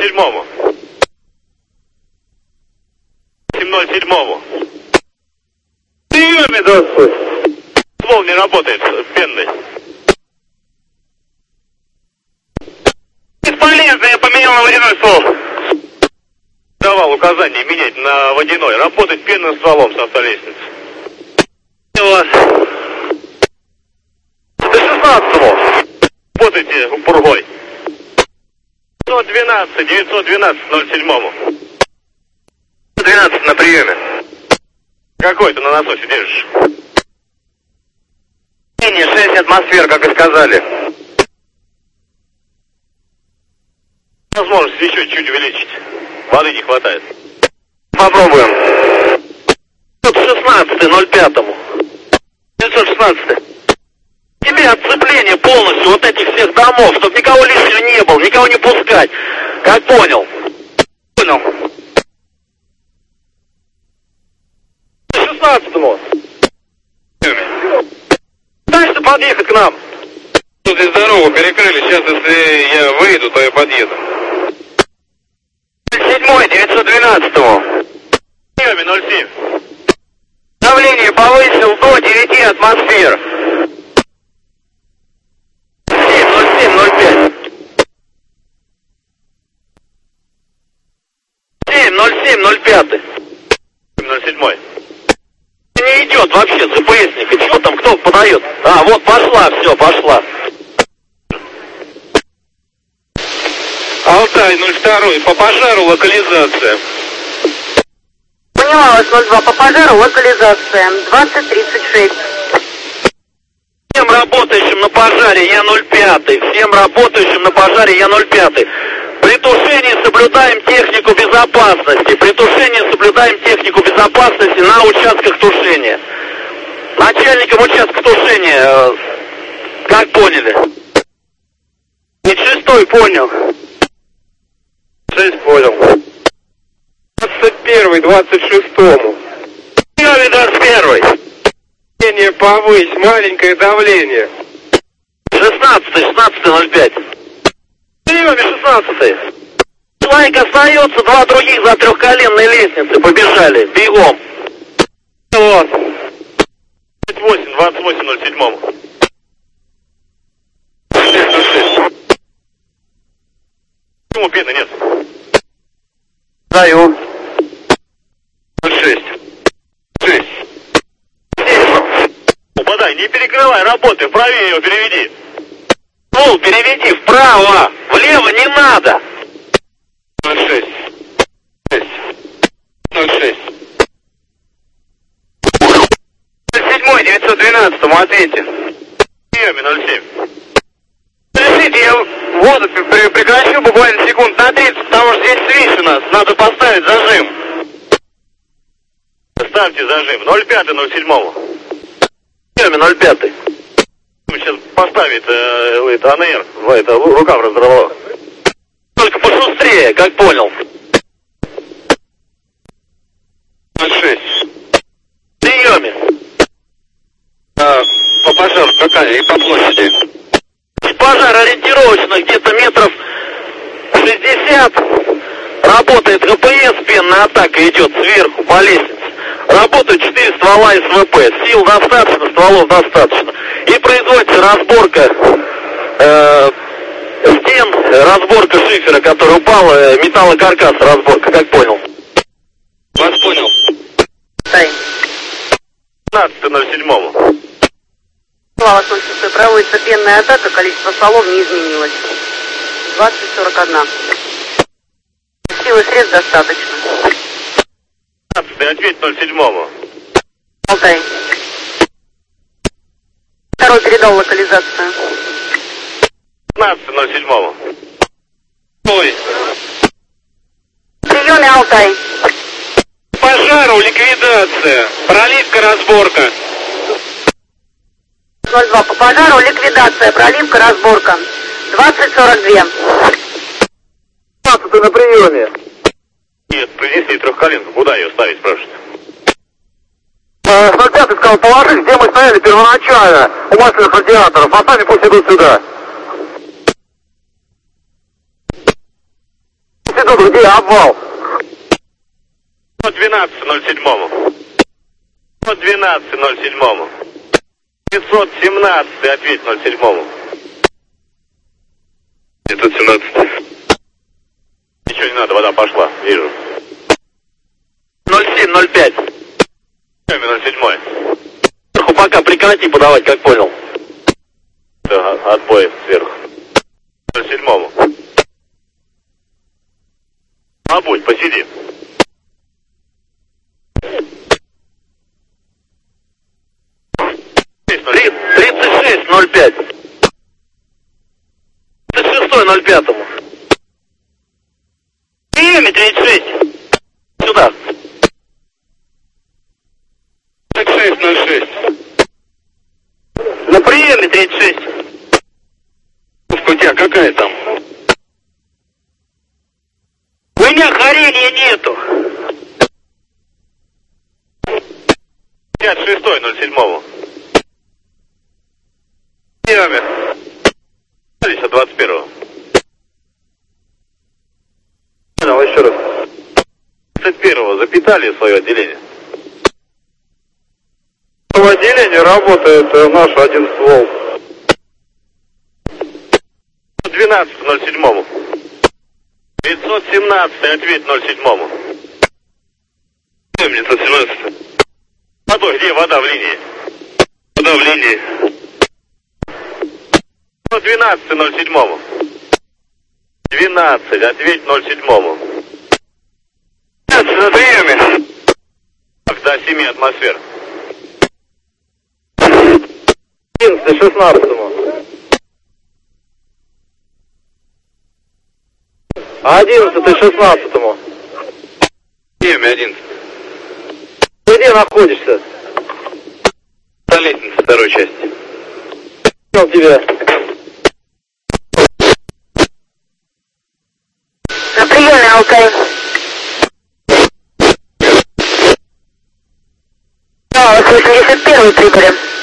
707-му. 707-му. Приеме, здравствуй. Ствол не работает, пенный. Бесполезно, я поменял на водяной ствол. Давал указание менять на водяной, работать пенным стволом с автолестницы. Вот. До 16-му. Работайте пургой. 912, 12 на приеме. Какой ты на насосе держишь? 6 атмосфер, как и сказали. Возможность еще чуть увеличить. Воды не хватает. Попробуем. 916, 916. Тебе отцепление полностью вот этих всех домов, чтобы никого лишнего не было, никого не пускать. Как понял? Понял. 16-му. Дальше подъехать к нам. Тут здесь дорогу перекрыли, сейчас если я выйду, то я подъеду. 7-й, 912-му. 07. Давление повысил до 9 атмосфер. 707-05. 707-05. 07-й. Не идет вообще ЦПСника. Чего там, кто подает? А, вот пошла, все, пошла. Алтай 02, по пожару локализация. Поняла вас, 02, по пожару локализация 2036. Всем работающим на пожаре я 05. Всем работающим на пожаре я 05. При тушении соблюдаем технику безопасности. При тушении соблюдаем технику безопасности на участках тушения. Начальником участка тушения, как поняли? 6-й понял. 6 понял. 21, 26-му. 21. Давление повысь, маленькое давление. 16-05. Приеме 16. Человек остается, два других за трехколенной лестницы. Побежали, бегом. Вот. 28-07. Почему пены нет? Даю. 6. 6. Подай, не перекрывай, работай, правее его переведи. Пол переведи вправо, влево не надо. 06. 6. 06. 07-й, 912-му, ответьте. Приеме 07. Подождите, я воду прекращу буквально секунд на 30, потому что здесь свищ у нас, надо поставить зажим. Ставьте зажим, 05-07. Приеме 05. Сейчас поставит АНР, это рукав разорвала. Только пошустрее, как понял. 06. Приеме. По пожару какая и по площади? Пожар ориентировочно где-то метров 60. Работает ГПС, пенная атака идет сверху по лестнице. Работают 4 ствола СВП. Сил достаточно, стволов достаточно. И производится разборка стен, разборка шифера, который упал, металлокаркас, разборка, как понял? Вас понял. 15-07. Слава Солнцу, проводится пенная атака, количество стволов не изменилось. 20-41. Силы средств достаточно. 15-й, ответь 07-му. Алтай. Второй передал локализацию. 15-07. Ой. Приеме, Алтай. Пожару ликвидация. Проливка, разборка. 02, по пожару ликвидация, проливка, разборка. 20-42. 15-й на приеме. Нет, принесли трехколенку. Куда ее ставить, спрашивают? 05-й сказал, положи, где мы стояли первоначально, у масляных радиаторов, а сами пусть идут сюда. тут где обвал? 12.07. 12.07. 517, ответь 07. 517. Ничего не надо, вода пошла, вижу. 07.05. 07. Сверху пока прекрати подавать, как понял. Да, отбой сверху. 07. Побудь, посиди. 36.05. 36.05. Приеме 36. Сюда. 36.06. На приеме 36. У тебя какая там? У меня горения нету. 56.07. Приеме. 21. Понял, еще раз. 21 запитали свое отделение. В отделении работает наш один ствол. 12.07. 517, ответь 07. Мне 517. Водой, где вода в линии? Вода в линии. 12.07. 12, ответь 07. 15 на приеме. Так, до 7 атмосфер. 11.16. 11.16. Приеме 11. Ты где находишься? На лестнице второй части. Понял тебя. На приеме, Алтай. Да, 81 прибыли.